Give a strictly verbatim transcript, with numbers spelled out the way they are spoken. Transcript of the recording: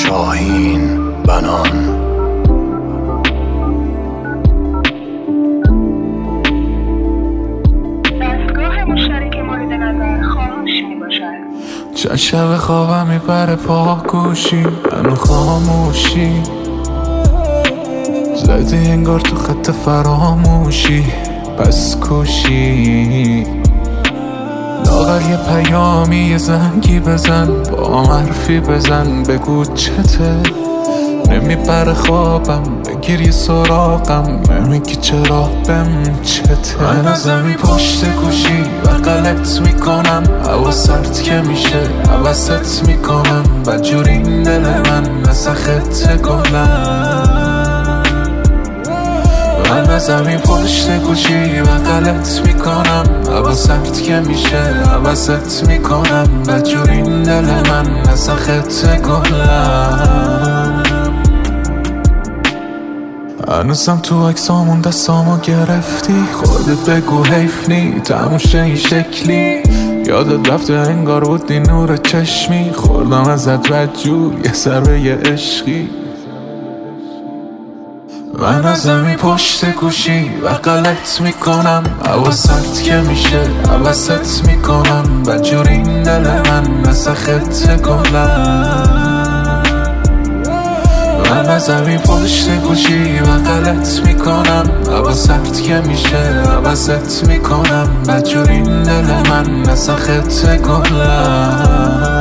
شاهین بنان. چند شب خوابم میبره پاگوشی، منو خاموشی زدی انگار تو خط فراموشی. پس کوشی لاغر یه پیامی، یه زنگی بزن، با حرفی بزن، بگو چته. نمیبره خوابم، بگیر یه سراغم، نمیگی چرا بهم چته. من از زمین پشت گوشی و غلط میکنم، هوا سرد که میشه عوضت میکنم. بدجور این دل من مثل خط گلم. من از زمین پشت گوشی و غلط میکنم، هوا سرد که میشه عوضت میکنم. بدجور این دل من مثل خط گلم. هنوزم تو عکسامون دستامو گرفتی، خودت بگو حیف نی تموشه این شکلی. یادت رفته انگار بودی نور چشمی، خوردم ازت بدجور یه ضربه یه عشقی. من از زمین پشت گوشی و غلط میکنم، هوا سرد که میشه عوضت میکنم. بدجور این دل من مثل خط گلم. من از زمین پشت گوشی و غلط میکنم، هوا سرد که میشه عوضت میکنم. بدجور این دل من مثل خط گلم.